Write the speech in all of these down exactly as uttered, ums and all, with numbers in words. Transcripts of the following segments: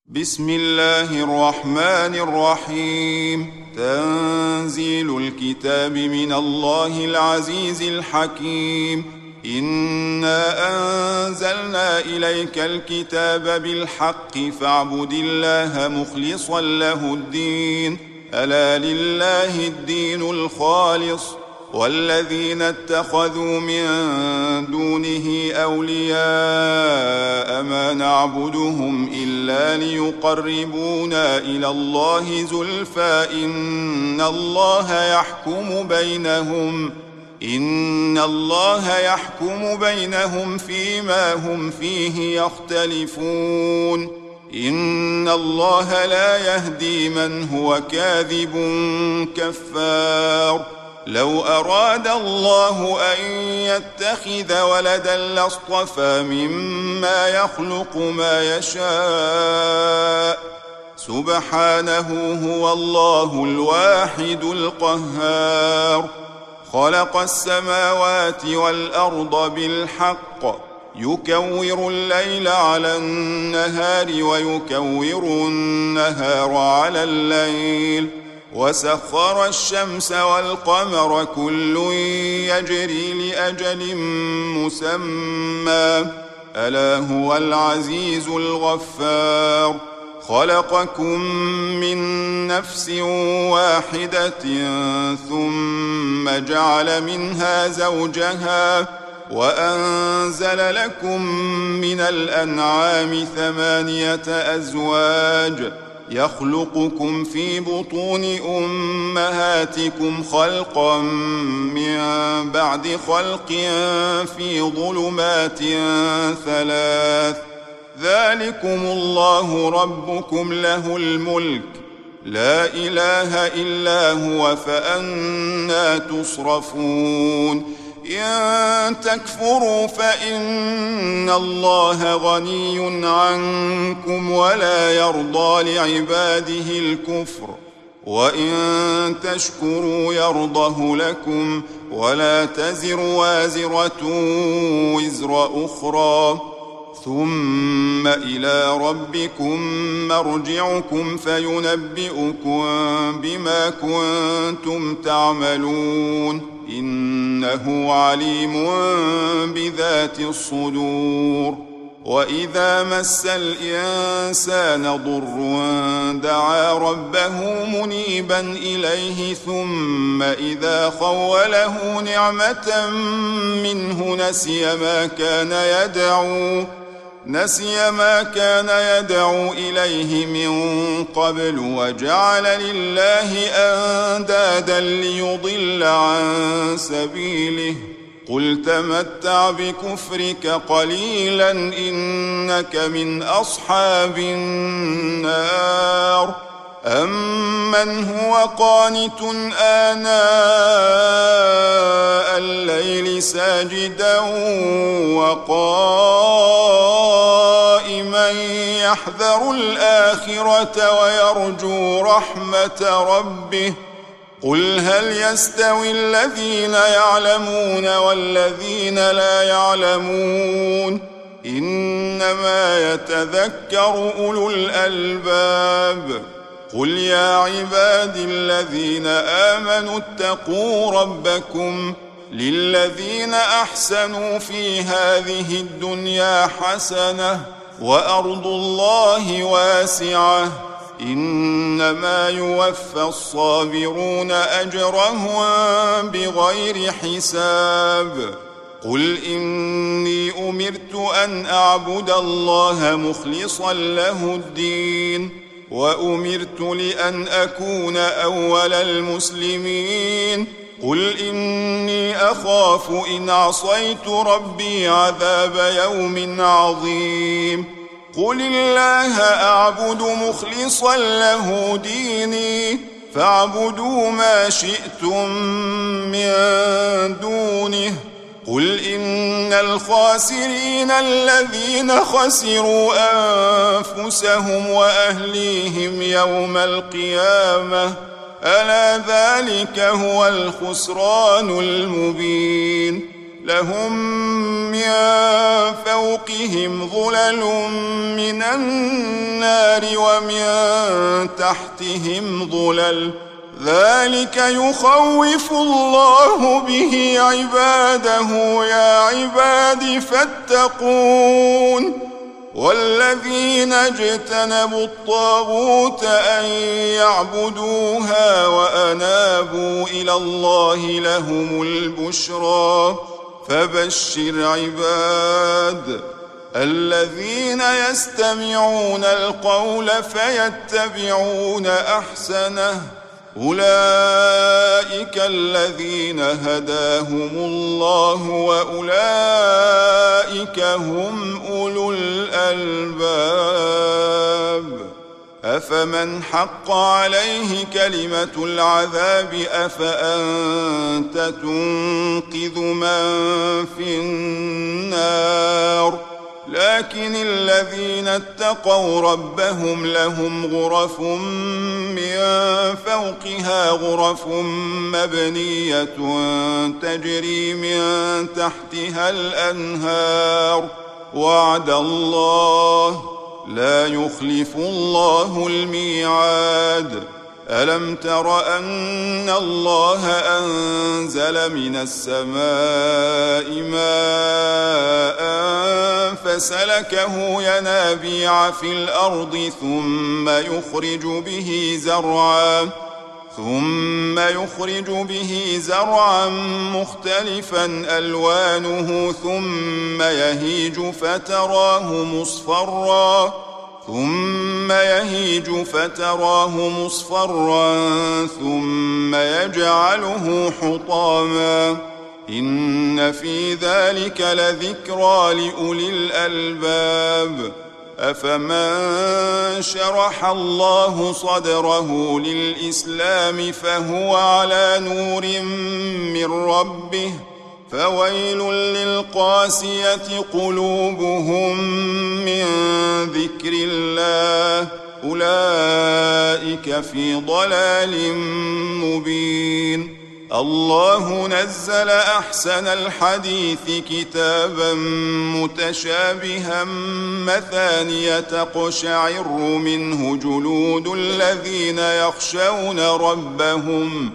بسم الله الرحمن الرحيم. تنزيل الكتاب من الله العزيز الحكيم. إنا أنزلنا إليك الكتاب بالحق فاعبد الله مخلصا له الدين. ألا لله الدين الخالص والذين اتخذوا من دونه أولياء ما نعبدهم إلا ليقربونا إلى الله زلفى إن الله يحكم بينهم إن الله يحكم بينهم فيما هم فيه يختلفون. إن الله لا يهدي من هو كاذب كفار. لو أراد الله أن يتخذ ولدا لاصطفى مما يخلق ما يشاء سبحانه هو الله الواحد القهار. خلق السماوات والأرض بالحق يكور الليل على النهار ويكور النهار على الليل وسخر الشمس والقمر كل يجري لأجل مسمى ألا هو العزيز الغفار. خلقكم من نفس واحدة ثم جعل منها زوجها وأنزل لكم من الأنعام ثمانية أزواج يخلقكم في بطون أمهاتكم خلقا من بعد خلق في ظلمات ثلاث ذلكم الله ربكم له الملك لا إله إلا هو فأنى تصرفون. إن تكفروا فإن الله غني عنكم ولا يرضى لعباده الكفر وإن تشكروا يرضه لكم ولا تزر وازرة وزر أخرى ثم إلى ربكم مرجعكم فينبئكم بما كنتم تعملون إنه عليم بذات الصدور. وإذا مس الإنسان ضر دعا ربه منيبا إليه ثم إذا خوله نعمة منه نسي ما كان يدعو نسي ما كان يدعو إليه من قبل وجعل لله أندادا ليضل عن سبيله قل تمتع بكفرك قليلا إنك من أصحاب النار. أمن هو قانت آناء الليل ساجدا وقائما يحذر الآخرة ويرجو رحمة ربه قل هل يستوي الذين يعلمون والذين لا يعلمون إنما يتذكر أولو الألباب. قل يا عبادي الذين آمنوا اتقوا ربكم للذين أحسنوا في هذه الدنيا حسنة وأرض الله واسعة إنما يوفى الصابرون أجرهم بغير حساب. قل إني أمرت أن أعبد الله مخلصا له الدين وأمرت لأن أكون أول المسلمين. قل إني أخاف إن عصيت ربي عذاب يوم عظيم. قل الله أعبد مخلصا له ديني فاعبدوا ما شئتم من دونه. قل إن الخاسرين الذين خسروا أنفسهم وأهليهم يوم القيامة ألا ذلك هو الخسران المبين. لهم من فوقهم ظلل من النار ومن تحتهم ظلل ذلك يخوف الله به عباده يا عباد فاتقون والذين اجتنبوا الطاغوت أن يعبدوها وأنابوا إلى الله لهم البشرى فبشر عباد الذين يستمعون القول فيتبعون أحسنه أولئك الذين هداهم الله وأولئك هم أولو الألباب أفمن حق عليه كلمة العذاب أفأنت تنقذ من في النار لكن الذين اتقوا ربهم لهم غرف من فوقها غرف مبنية تجري من تحتها الأنهار وعد الله لا يخلف الله الميعاد ألم تر أن الله أنزل من السماء ماء فسلكه ينابيع في الأرض ثم يخرج به زرعا ثم يخرج به زرعا مختلفا ألوانه ثم يهيج فتراه مصفرا ثم يهيج فتراه مصفرا ثم يجعله حطاما إن في ذلك لذكرى لأولي الألباب أفمن شرح الله صدره للإسلام فهو على نور من ربه فويل للقاسية قلوبهم من ذكر الله أولئك في ضلال مبين الله نزل أحسن الحديث كتابا متشابها مثانية تقشعر منه جلود الذين يخشون ربهم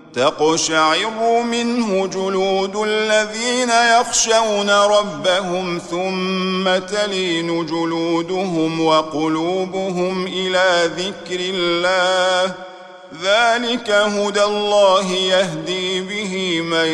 تقشعر منه جلود الذين يخشون ربهم ثم تلين جلودهم وقلوبهم إلى ذكر الله ذلك هدى الله يهدي به من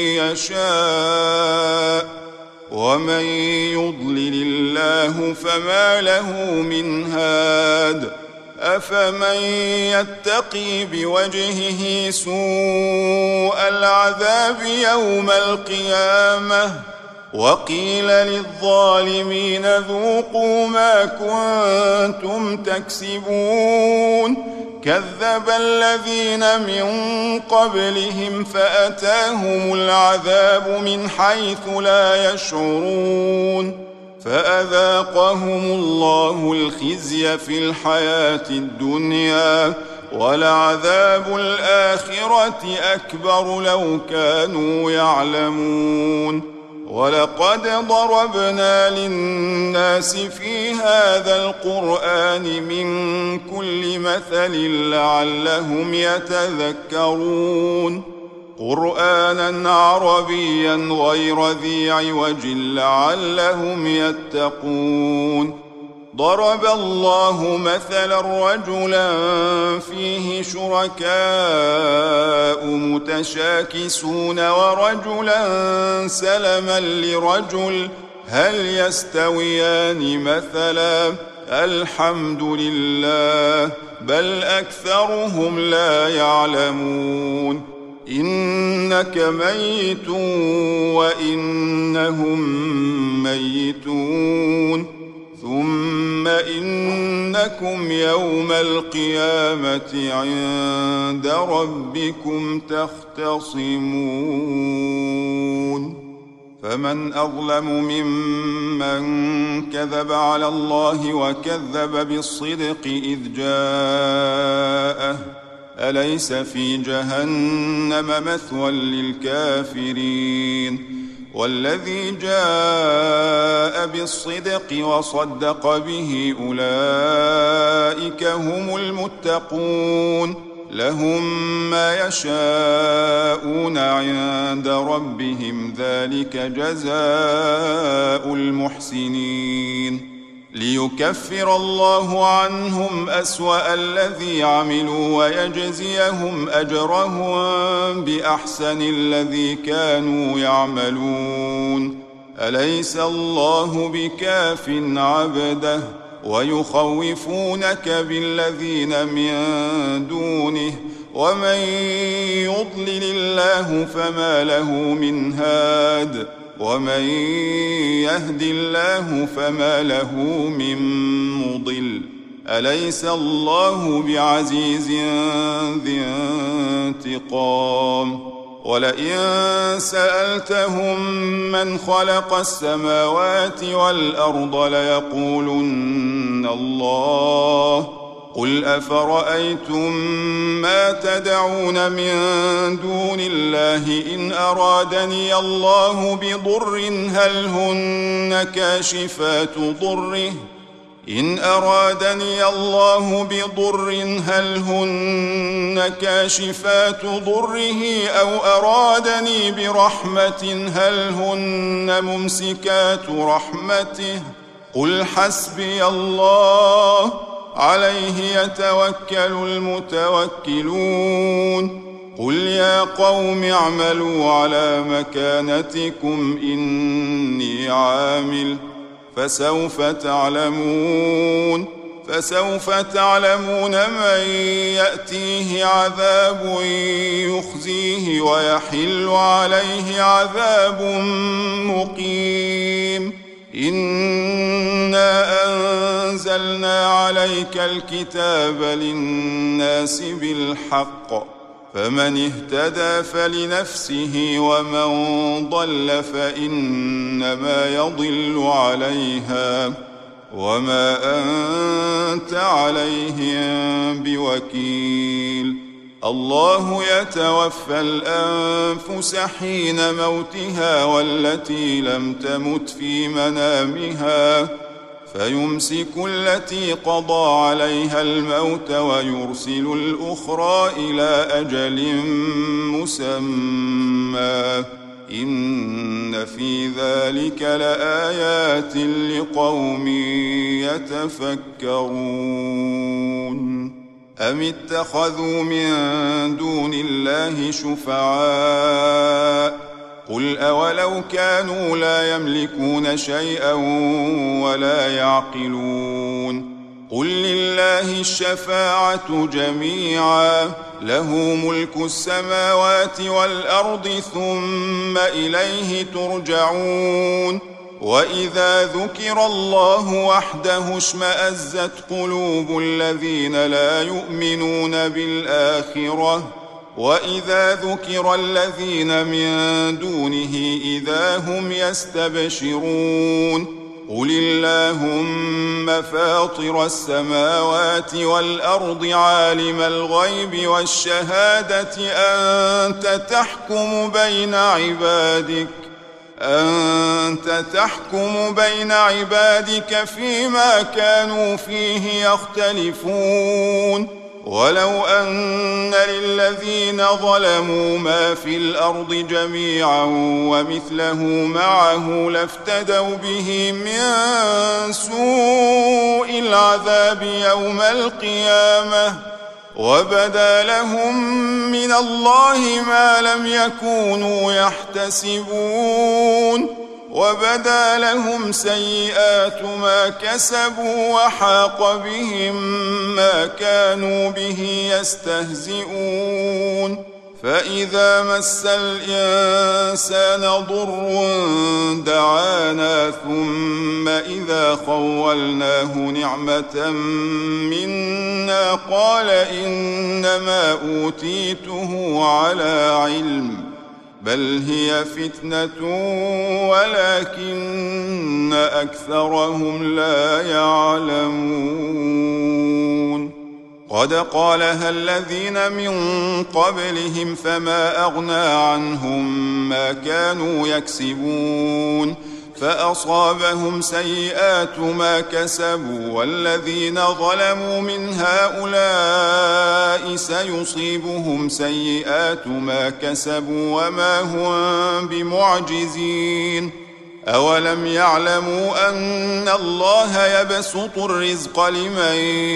يشاء ومن يضلل الله فما له من هاد أفمن يتقي بوجهه سوء العذاب يوم القيامة وقيل للظالمين ذوقوا ما كنتم تكسبون كذب الذين من قبلهم فأتاهم العذاب من حيث لا يشعرون فأذاقهم الله الخزي في الحياة الدنيا ولعذاب الآخرة أكبر لو كانوا يعلمون ولقد ضربنا للناس في هذا القرآن من كل مثل لعلهم يتذكرون قرآنا عربيا غير ذي عوج لعلهم يتقون ضرب الله مثلا رجلا فيه شركاء متشاكسون ورجلا سلما لرجل هل يستويان مثلا الحمد لله بل أكثرهم لا يعلمون إنك ميت وإنهم ميتون ثم إنكم يوم القيامة عند ربكم تختصمون فمن أظلم ممن كذب على الله وكذب بالصدق إذ جاءه أليس في جهنم مثوى للكافرين والذي جاء بالصدق وصدق به أولئك هم المتقون لهم ما يشاءون عند ربهم ذلك جزاء المحسنين ليكفر الله عنهم أسوأ الذي عملوا ويجزيهم أجرهم بأحسن الذي كانوا يعملون أليس الله بكاف عبده ويخوفونك بالذين من دونه ومن يضلل الله فما له من هاد ومن يهد الله فما له من مضل أليس الله بعزيز ذي انتقام ولئن سألتهم من خلق السماوات والأرض ليقولن الله قل أفرأيتم ما تدعون من دون الله إن أرادني الله بضر هل هن كاشفات ضره إن أرادني الله بضر هل هن كاشفات ضره أو أرادني برحمة هل هن ممسكات رحمته قل حسبي الله عليه يتوكل المتوكلون قل يا قوم اعملوا على مكانتكم إني عامل فسوف تعلمون فسوف تعلمون من يأتيه عذاب يخزيه ويحل عليه عذاب مقيم إنا أنزلنا عليك الكتاب للناس بالحق فمن اهتدى فلنفسه ومن ضل فإنما يضل عليها وما أنت عليهم بوكيل الله يتوفى الأنفس حين موتها والتي لم تمت في منامها فيمسك التي قضى عليها الموت ويرسل الأخرى إلى أجل مسمى إن في ذلك لآيات لقوم يتفكرون أم اتخذوا من دون الله شفعاء قل أولو كانوا لا يملكون شيئا ولا يعقلون قل لله الشفاعة جميعا له ملك السماوات والأرض ثم إليه ترجعون وإذا ذكر الله وحده اشمأزت قلوب الذين لا يؤمنون بالآخرة وإذا ذكر الذين من دونه إذا هم يستبشرون قل اللهم فاطر السماوات والأرض عالم الغيب والشهادة أنت تحكم بين عبادك أنت تحكم بين عبادك فيما كانوا فيه يختلفون ولو أن للذين ظلموا ما في الأرض جميعا ومثله معه لافتدوا به من سوء العذاب يوم القيامة وبدا لهم من الله ما لم يكونوا يحتسبون وبدا لهم سيئات ما كسبوا وحاق بهم ما كانوا به يستهزئون فإذا مس الإنسان ضر دعانا ثم إذا خولناه نعمة منا قال إنما أوتيته على علم بل هي فتنة ولكن أكثرهم لا يعلمون قد قالها الذين من قبلهم فما أغنى عنهم ما كانوا يكسبون فأصابهم سيئات ما كسبوا والذين ظلموا من هؤلاء سيصيبهم سيئات ما كسبوا وما هم بمعجزين أولم يعلموا أن الله يبسط الرزق لمن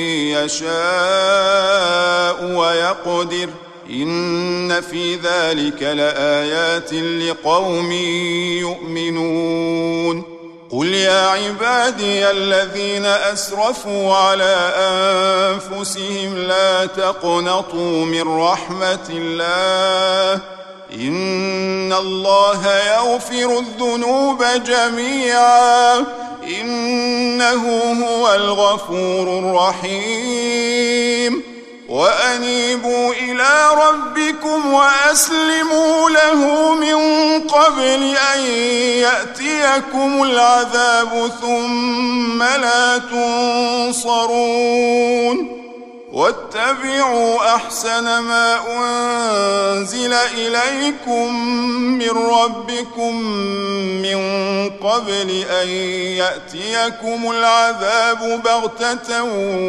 يشاء ويقدر إن في ذلك لآيات لقوم يؤمنون قل يا عبادي الذين أسرفوا على أنفسهم لا تقنطوا من رحمة الله إن الله يغفر الذنوب جميعا إنه هو الغفور الرحيم وأنيبوا إلى ربكم وأسلموا له من قبل أن يأتيكم العذاب ثم لا تنصرون واتبعوا أحسن ما أنزل إليكم من ربكم من قبل أن يأتيكم العذاب بغتة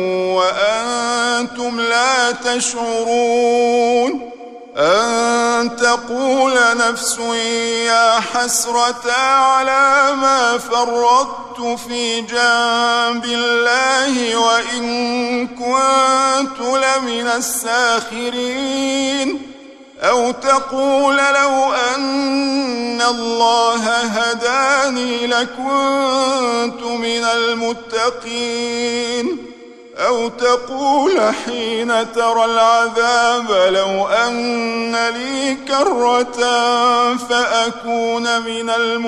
وأنتم لا تشعرون أن تقول نفس يا حسرة على ما فرطت في جنب الله وإن كنت لمن الساخرين أو تقول لو أن الله هداني لكنت من المتقين أو تقول حين ترى العذاب لو أن لي كرة فأكون من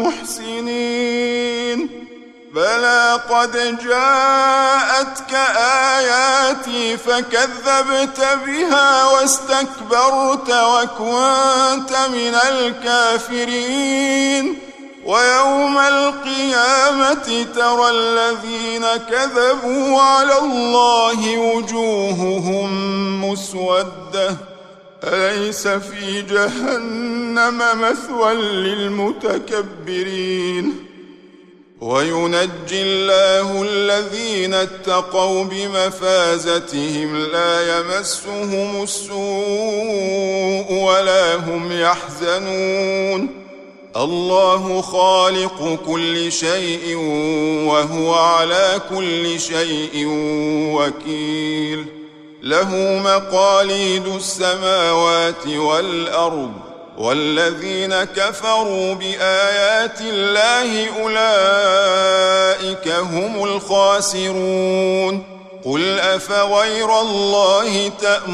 المحسنين بلى قد جاءتك آياتي فكذبت بها واستكبرت وكنت من الكافرين ويوم القيامة ترى الذين كذبوا على الله وجوههم مسودة أليس في جهنم مثوى للمتكبرين وينجي الله الذين اتقوا بمفازتهم لا يمسهم السوء ولا هم يحزنون الله خالق كل شيء وهو على كل شيء وكيل له مقاليد السماوات والأرض والذين كفروا بآيات الله أولئك هم الخاسرون قل أفغير الله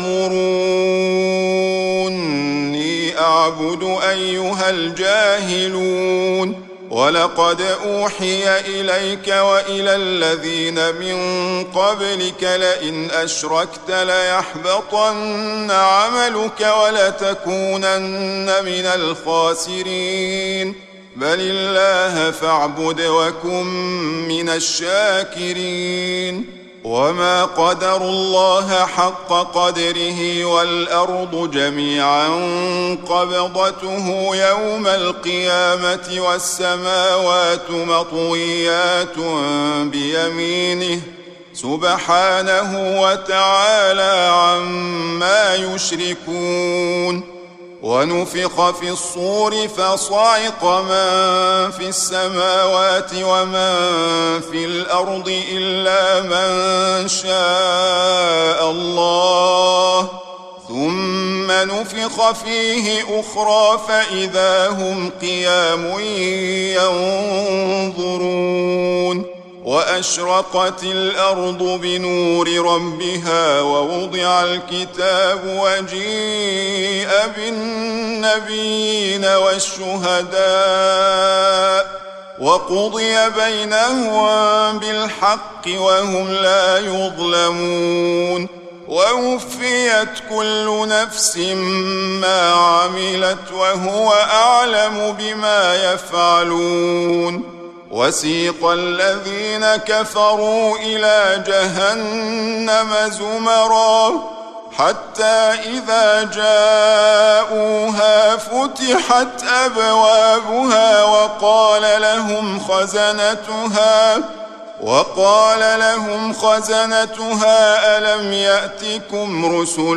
تأمروني أعبد أيها الجاهلون ولقد أوحي إليك وإلى الذين من قبلك لئن أشركت ليحبطن عملك ولتكونن من الخاسرين بل الله فاعبد وكن من الشاكرين وما قدروا الله حق قدره والأرض جميعا قبضته يوم القيامة والسماوات مطويات بيمينه سبحانه وتعالى عما يشركون ونفخ في الصور فصعق من في السماوات ومن في الأرض إلا من شاء الله ثم نفخ فيه أخرى فإذا هم قيام ينظرون وأشرقت الأرض بنور ربها ووضع الكتاب وجيء بالنبيين والشهداء وقضي بينهم بالحق وهم لا يظلمون ووفيت كل نفس ما عملت وهو أعلم بما يفعلون وسيق الذين كفروا إلى جهنم زمرا حتى إذا جاءوها فتحت أبوابها وقال لهم خزنتها وقال لهم خزنتها ألم يأتكم رسل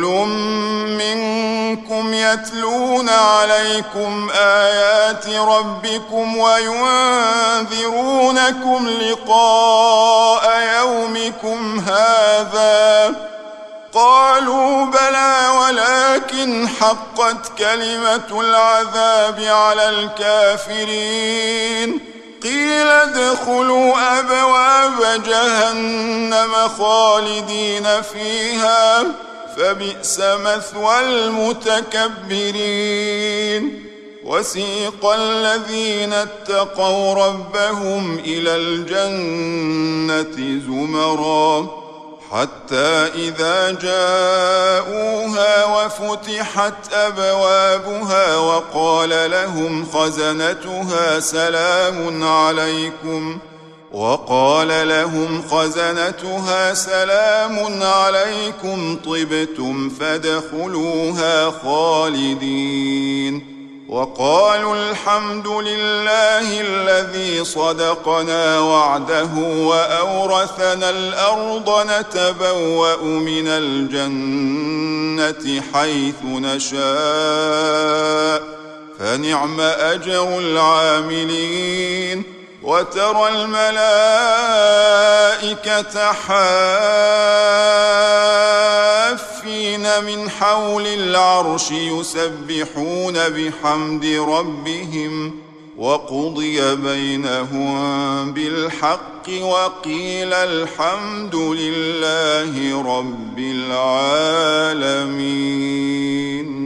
منكم يتلون عليكم آيات ربكم وينذرونكم لقاء يومكم هذا قالوا بلى ولكن حقت كلمة العذاب على الكافرين قيل ادخلوا أبواب جهنم خالدين فيها فبئس مثوى المتكبرين وسيق الذين اتقوا ربهم إلى الجنة زمرا حتى إذا جاءوها وفتحت أبوابها وقال لهم خزنتها سلام عليكم وقال لهم خزنتها سلام عليكم طبتم فادخلوها خالدين وقالوا الحمد لله الذي صدقنا وعده وأورثنا الأرض نتبوأ من الجنة حيث نشاء فنعم أجر العاملين وترى الملائكة حافين من حول العرش يسبحون بحمد ربهم وقضي بينهم بالحق وقيل الحمد لله رب العالمين.